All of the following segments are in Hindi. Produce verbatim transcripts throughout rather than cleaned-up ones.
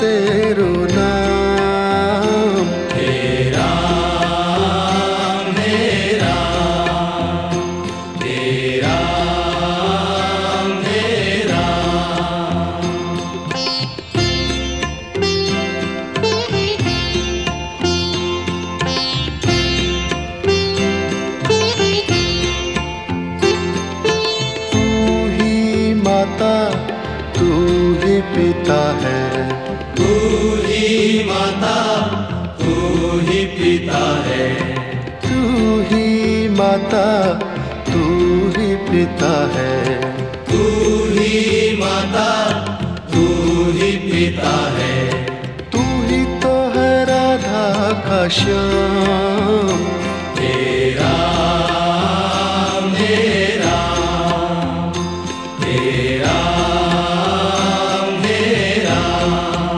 तेरो नाम। हे राम हे राम हे राम हे राम। तू ही माता तू ही पिता है, तू ही माता तू ही पिता है, तू ही माता तू ही पिता है, तू ही माता तू ही पिता है। तू ही तो है राधा का श्याम। हे राम हे राम हे राम हे राम।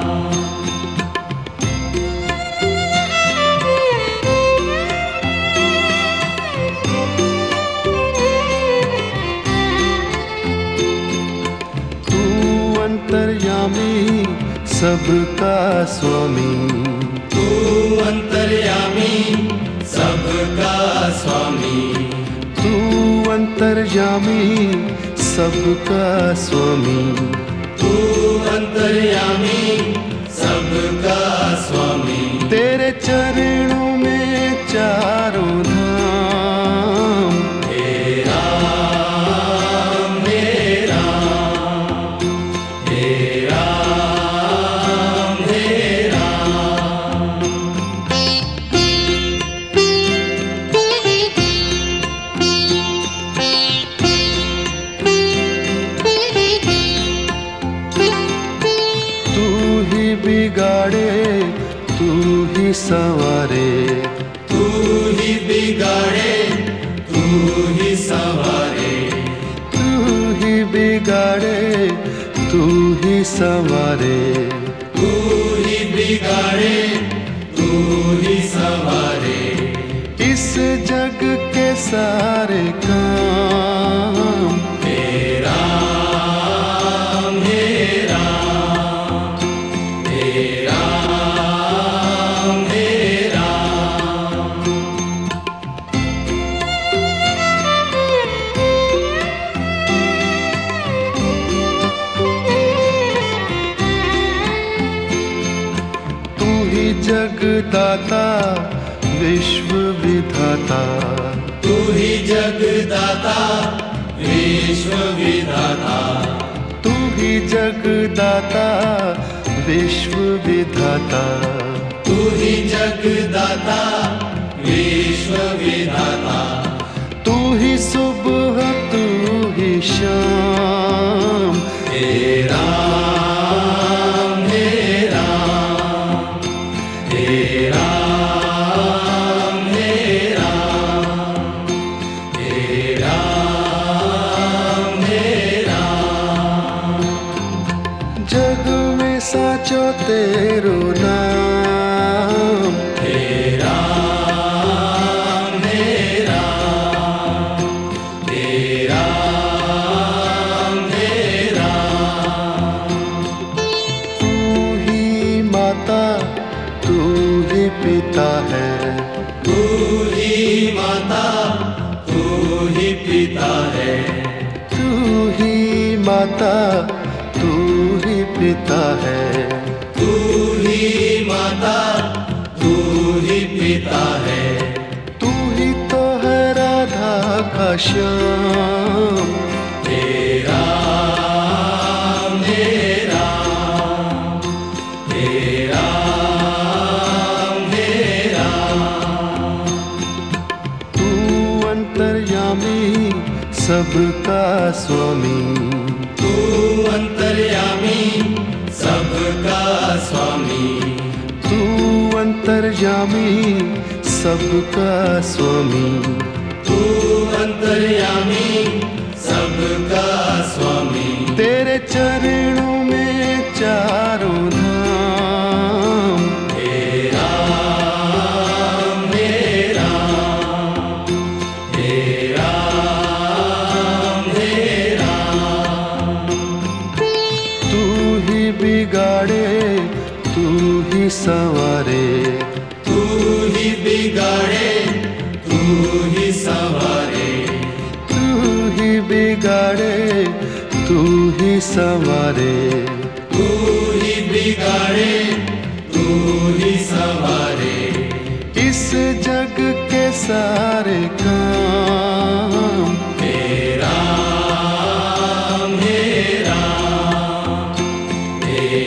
तू अंतर्यामी सबका स्वामी, तू अंतर्यामी सबका स्वामी, तू अंतर्यामी सबका स्वामी, तू अंतर्यामी सबका स्वामी। तेरे चरणों में चारों धाम। हे राम हे राम हे राम हे राम। तू ही बिगाड़े तू ही संवारे, तू ही बिगाड़े तू ही संवारे, तू ही बिगाड़े तू ही संवारे, तू ही बिगाड़े तू ही संवारे। इस जग के सारे काम। हे राम हे राम हे राम हे राम। तू ही जगदाता विश्व विधाता, तू ही जगदाता विश्व विधाता, तू ही जगदाता विश्व विधाता, तू ही जगदाता विश्व विधाता। तू ही सुबह तू ही शाम। हे राम हे राम हे राम हे राम हे राम हे राम। जग में साचो तेरो नाम। हे राम हे राम हे राम हे राम। तू ही माता तू ही पिता है, तू ही माता तू ही पिता है, तू ही माता तू ही पिता है, तू ही माता तू ही पिता है। तू ही तो है राधा का श्याम। हे राम हे राम हे राम हे राम। तू अंतर्यामी सबका स्वामी, तू अंतर्यामी सबका स्वामी, तू अंतर्यामी सबका स्वामी, तू अंतर्यामी सबका स्वामी। तेरे चरणों में चारों धाम। हे राम हे राम हे राम हे राम। तू ही बिगाड़े संवारे, तू ही बिगाड़े तू ही संवारे, तू ही बिगाड़े तू ही संवारे, तू ही बिगाड़े तू ही संवारे। इस जग के सारे काम हे राम हे राम हे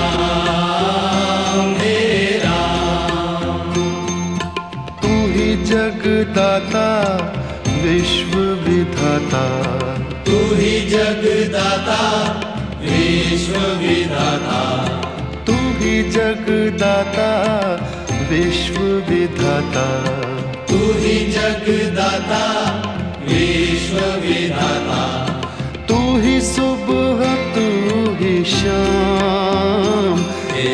राम हे राम। तू ही जगदाता विश्व विधाता, तू ही जगदाता विश्व विधाता, तू ही जगदाता विश्व विधाता, तू ही जगदाता विश्व विधाता। तू ही सुबह तू ही शाम, हे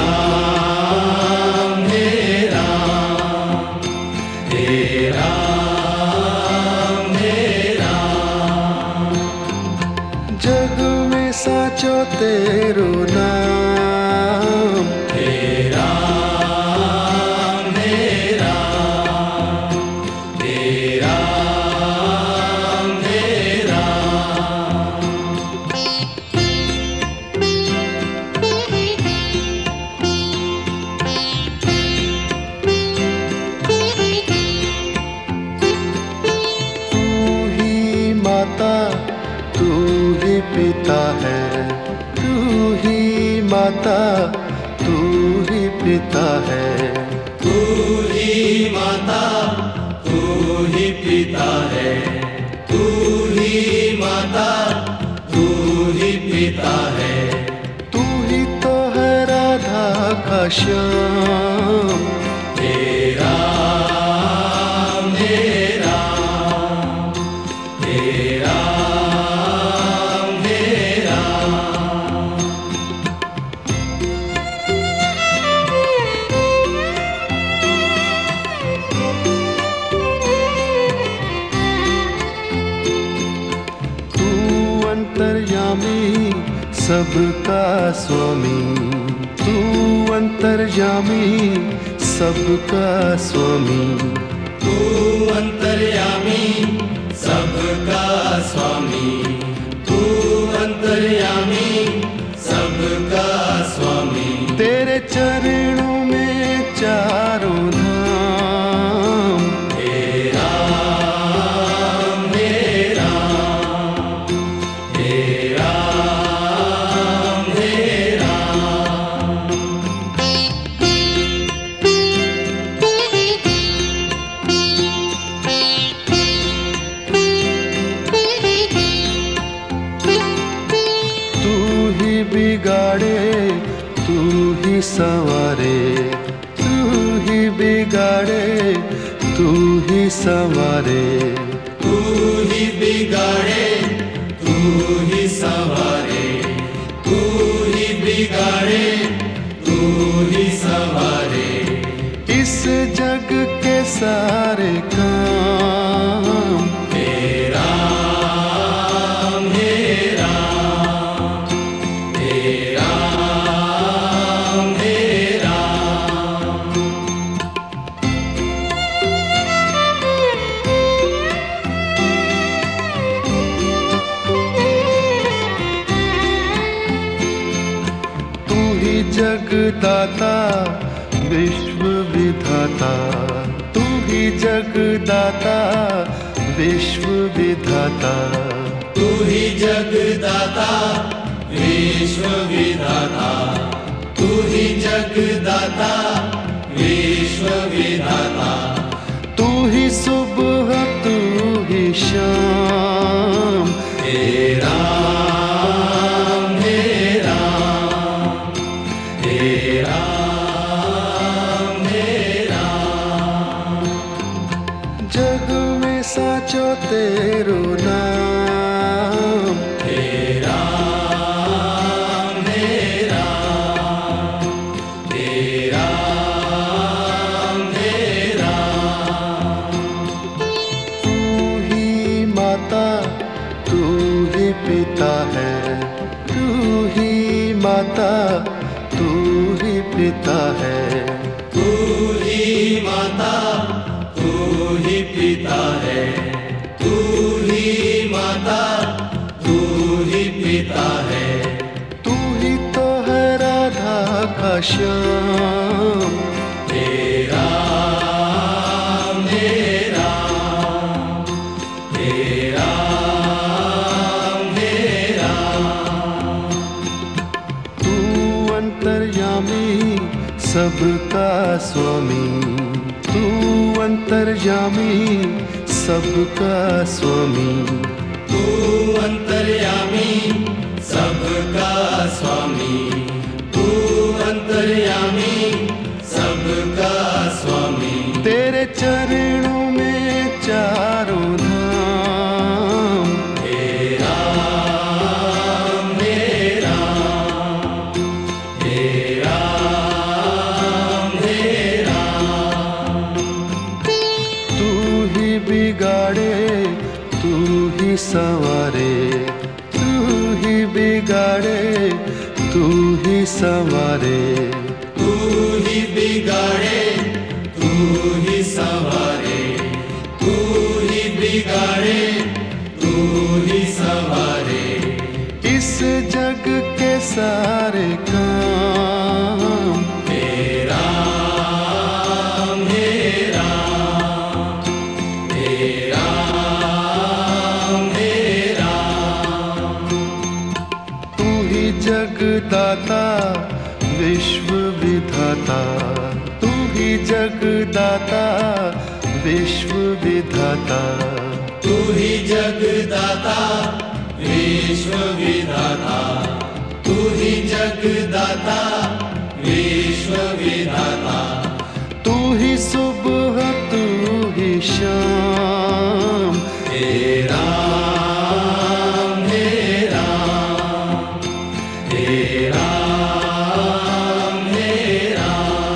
राम हे राम हे राम हे राम। जग में साचो तेरो नाम, हे राम हे राम हे राम हे राम। तू ही माता तू ही पिता है, तू ही माता तू ही पिता है, तू ही माता तू ही पिता है, तू ही माता तू ही पिता है। तू ही तो है राधा का श्याम, हे राम हे राम हे राम हे राम। तू अंतर्यामी सबका स्वामी, तू अंतर्यामी सबका स्वामी, तू अंतर्यामी सबका स्वामी, तू अंतर्यामी सबका स्वामी। तेरे चरणों में चारों धाम, हे राम हे राम हे राम हे राम। तू ही बिगाड़े तू ही संवारे, तू ही बिगाड़े तू ही संवारे, तू ही बिगाड़े तू ही संवारे, तू ही बिगाड़े तू ही संवारे। इस जग के सारे काम हे राम हे राम हे राम हे राम। तू ही जगदाता विश्व विधाता, तू ही जगदाता विश्व विधाता, तू ही जगदाता विश्व विधाता, तू ही जगदाता विश्व विधाता। तू ही सुबह तू ही शाम, हे राम हे राम हे राम हे राम। जग में साचो तेरो नाम, हे राम हे राम हे राम हे राम। तू ही माता तू ही पिता है, तू ही माता तू ही पिता है, तू ही माता, तू ही पिता है, तू ही माता, तू ही पिता है। तू ही तो है राधा का श्याम, तेरा मेरा, तेरा मेरा। तू अंतर्यामी सबका स्वामी, तू अंतर्यामी सबका स्वामी, तू अंतर्यामी सबका स्वामी, तू अंतर्यामी सबका स्वामी। तेरे चरणों में चारों धाम, तेरा मेरा, तेरा मेरा। तू ही बिगाड़े तू ही संवारे, तू ही बिगाड़े तू ही संवारे, तू ही बिगाड़े, तू ही संवारे, तू ही बिगाड़े, तू ही संवारे। इस जग के सारे काम, तेरा मेरा, तेरा मेरा। तू ही जगदाता विश्व विधाता, तू ही जगदाता विश्व विधाता, तू ही जगदाता विश्व विधाता, तू ही जगदाता विश्व विधाता। तू ही सुबह तू ही शाम, तेरा मेरा, तेरा मेरा।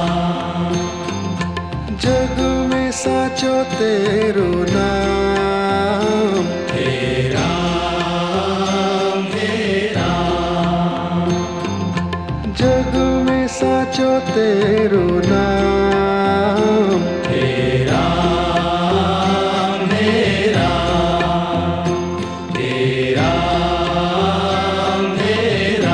जग में साचो तेरो नाम, तेरा मेरा, जग में साचो तेरो नाम। तेरा मेरा, तेरा मेरा।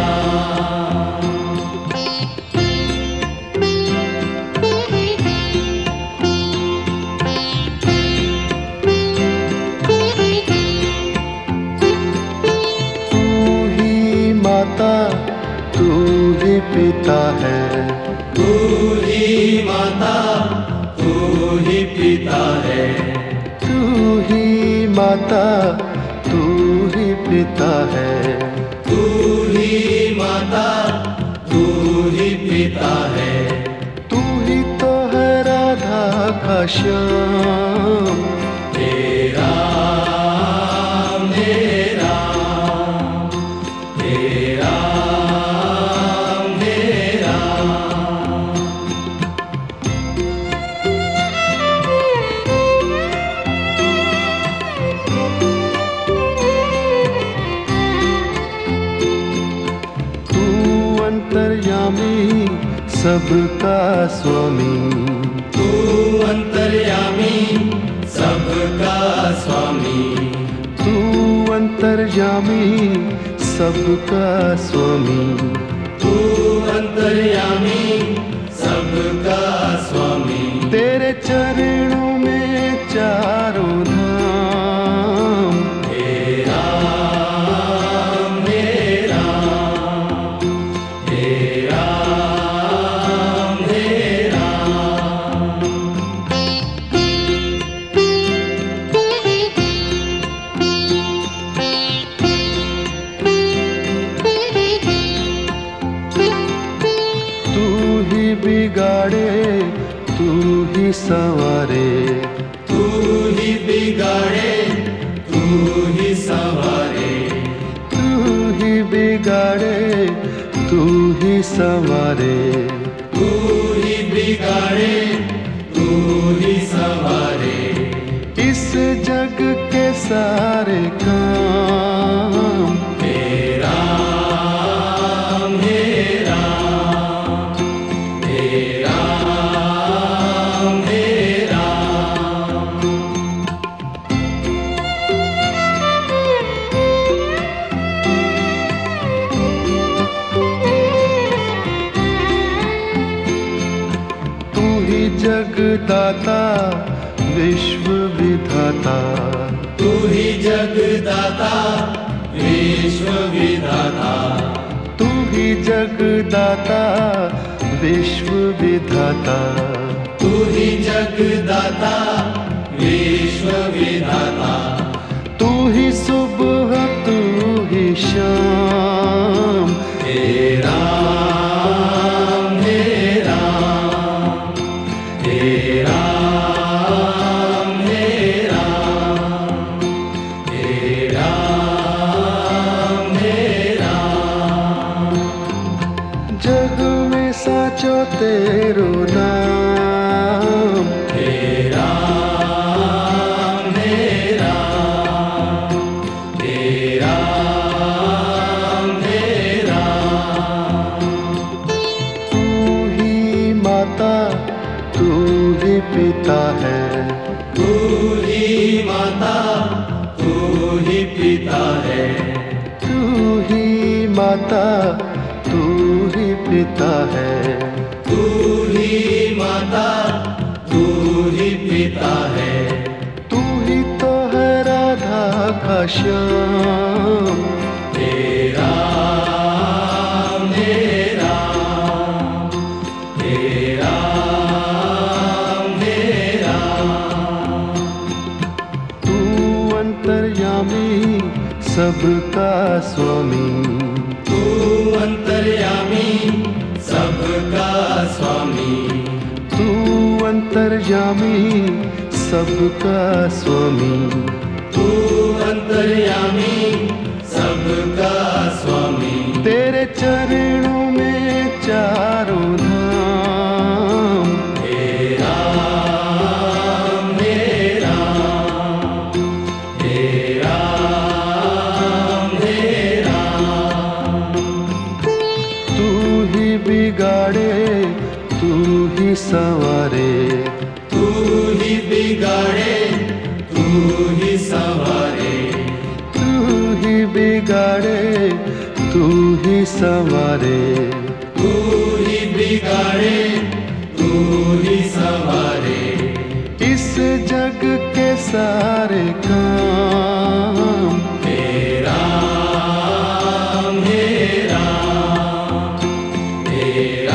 तू ही माता तू ही पिता है, तू ही माता, तू ही पिता है, तू ही माता तू ही पिता है। तू ही माता, तू ही पिता है। तू ही तो है राधा का श्याम, तेरा मेरा, तेरा मेरा। तू अंतर्यामी सबका स्वामी, तू अंतर्यामी सबका स्वामी, तू अंतर्यामी सबका स्वामी। तू अंतर्यामी सबका स्वामी। तेरे चरणों में चारों धाम, तेरा मेरा, तेरा मेरा। तू ही बिगाड़े तू ही संवारे, तू ही बिगाड़े, तू ही संवारे, तू ही बिगाड़े तू ही संवारे। तू ही बिगाड़े, तू ही संवारे। इस जग के सारे काम, तेरा मेरा, विश्व विधाता, तू ही जगदाता विश्व विधाता, तू ही जगदाता विश्व विधाता, तू ही जगदाता विश्व विधाता, तू ही सुबह तू ही शाम, हे राम हे राम हे राम हे राम हे राम हे राम। जग में साचो तेरो नाम, हे राम हे राम हे राम हे राम। तू ही माता तू ही पिता है, तू ही माता तू ही पिता है, तू ही माता तू ही पिता है, तू ही माता तू ही पिता है, तू ही तो है राधा का श्याम, हे राम हे राम हे राम हे राम। तू अंतर्यामी सबका स्वामी, तू अंतर्यामी सबका स्वामी, तू अंतर्यामी सबका स्वामी, तू अंतर्यामी सबका स्वामी। तेरे चरणों में चारों धाम, हे राम हे राम हे राम हे राम। तू ही बिगाड़े तू ही संवारे, तू ही बिगाड़े तू ही संवारे, तू ही बिगाड़े तू ही संवारे, तू ही बिगाड़े तू ही संवारे। इस जग के सारे काम, हे राम हे राम हे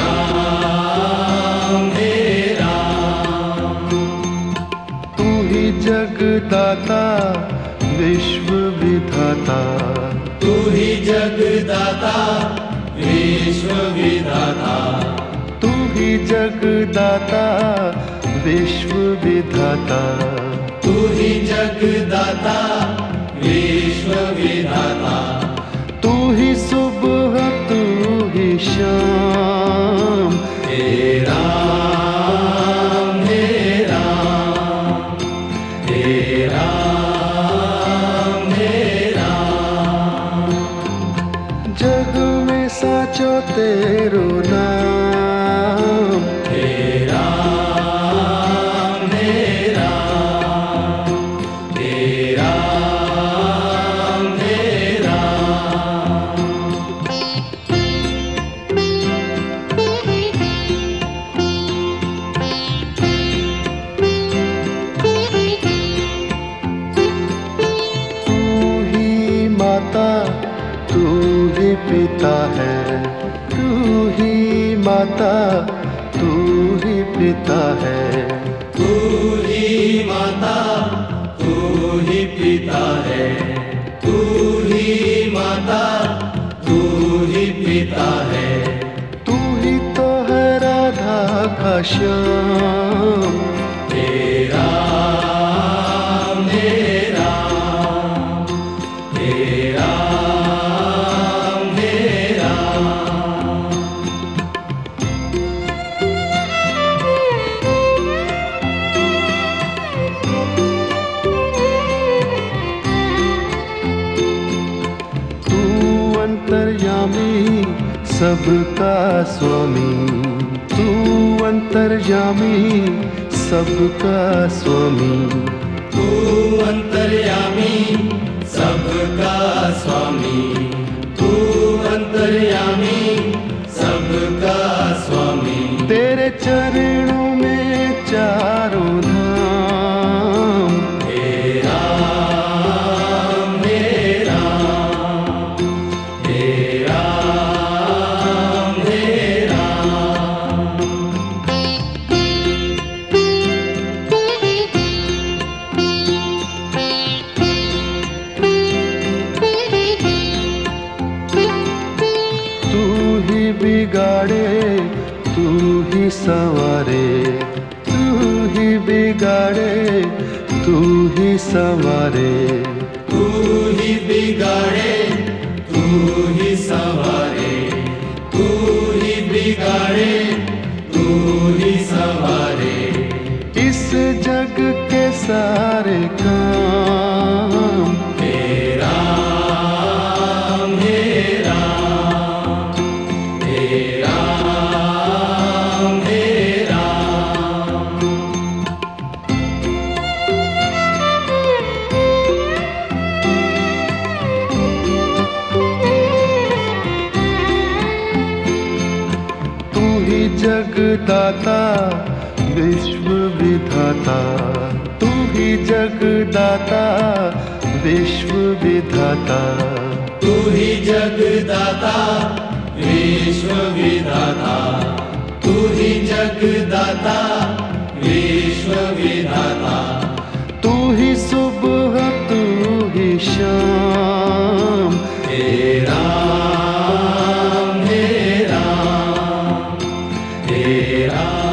राम हे राम। तू ही जगदाता विश्व विधाता, तू ही जगदाता विश्व विधाता, तू ही जगदाता विश्व विधाता, तू ही जगदाता विश्व विधाता, तू ही सुबह तू ही शाम, हे राम हे राम हे राम हे राम। जग में साचो तेरो नाम, हे राम हे राम हे राम हे राम। तू ही माता तू ही पिता है, तू ही माता तू ही पिता है, तू ही माता तू ही पिता है, तू ही माता तू ही पिता है, तू ही तो है राधा का श्याम, हे राम हे राम हे राम हे राम। तू अंतर्यामी सबका स्वामी, तू अंतर्यामी सबका स्वामी, तू अंतर्यामी सबका स्वामी, तू अंतर्यामी सबका स्वामी। तेरे चरणों में चारों धाम, संवारे, तू ही बिगाड़े, तू ही संवारे। तू ही बिगाड़े, तू ही संवारे, तू ही बिगाड़े, तू ही संवारे। इस जग के सारे काम हे राम, हे राम, हे राम, हे राम। तू ही जगदाता विश्व विधाता, तू ही जगदाता विश्व विधाता। तू ही जगदाता विश्व विधाता, तू ही जगदाता विश्व विधाता। तू ही सुबह, तू ही शाम। हे राम, हे राम, हे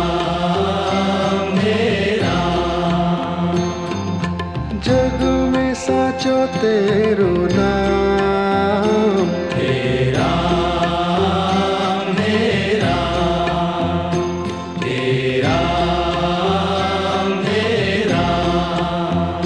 राम, हे राम। जग में साचो तेरो नाम। हे राम, हे राम, हे राम, हे राम।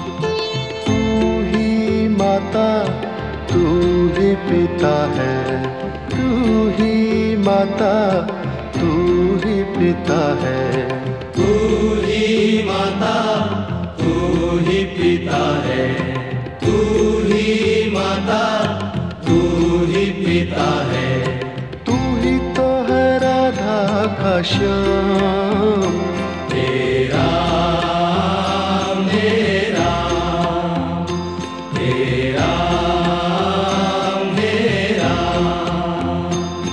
तू ही माता, तू ही पिता है, तू ही माता, तू ही पिता है। तू ही माता, तू ही पिता है, तू ही माता, तू ही पिता है। तू ही तो है राधा का श्याम। हे राम, हे राम, हे राम, हे राम।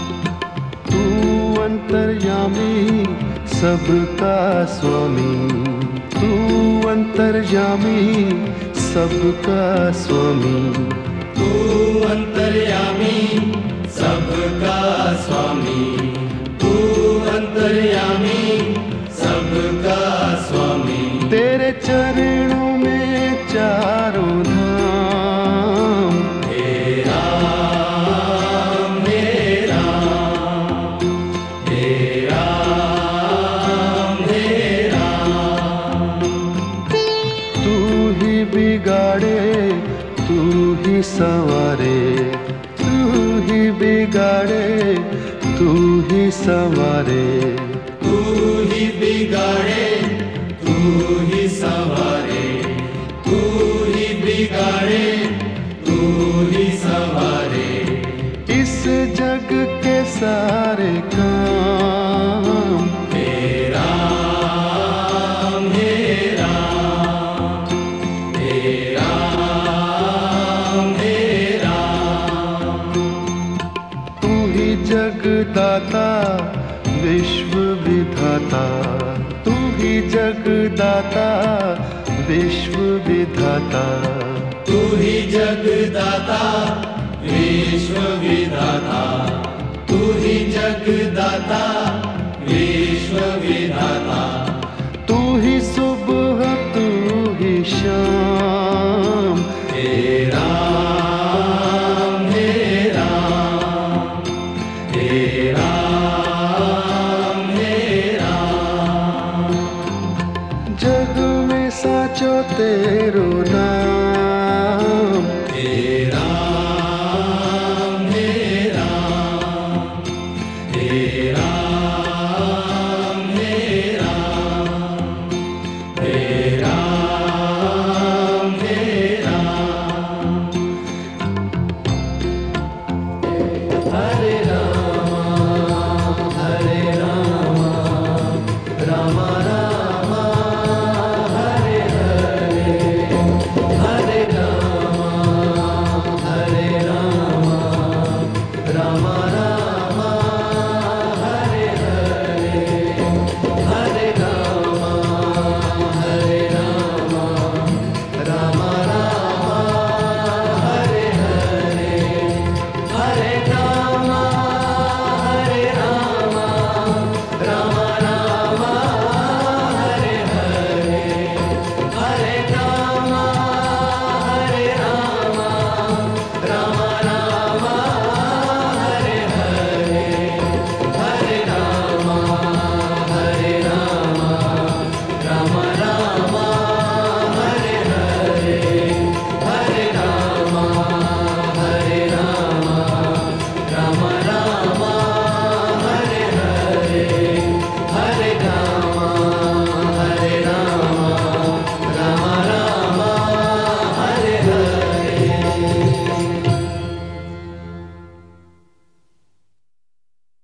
तू अंतर्यामी सबका स्वामी, तू अंतर्यामी सबका स्वामी। तू अंतर्यामी सबका स्वामी, तू अंतर्यामी सबका स्वामी। तेरे चरणों में चारों धाम। हे राम, हे राम, हे राम, हे राम। तू ही बिगाड़े, तू ही संवारे, तू ही बिगाड़े, तू ही संवारे। तू ही बिगाड़े, तू ही संवारे, तू ही बिगाड़े, तू ही संवारे। इस जग के सारे काम हे राम, हे राम, हे राम, हे राम। तू ही जगदाता विश्व विधाता, तू ही जगदाता विश्व विधाता। तू ही जगदाता विश्व विधाता, तू ही जगदाता विश्व विधाता। तू ही सुबह, तू ही शाम। हे राम, हे राम, हे राम, हे राम। जग में साचो तेरो नाम।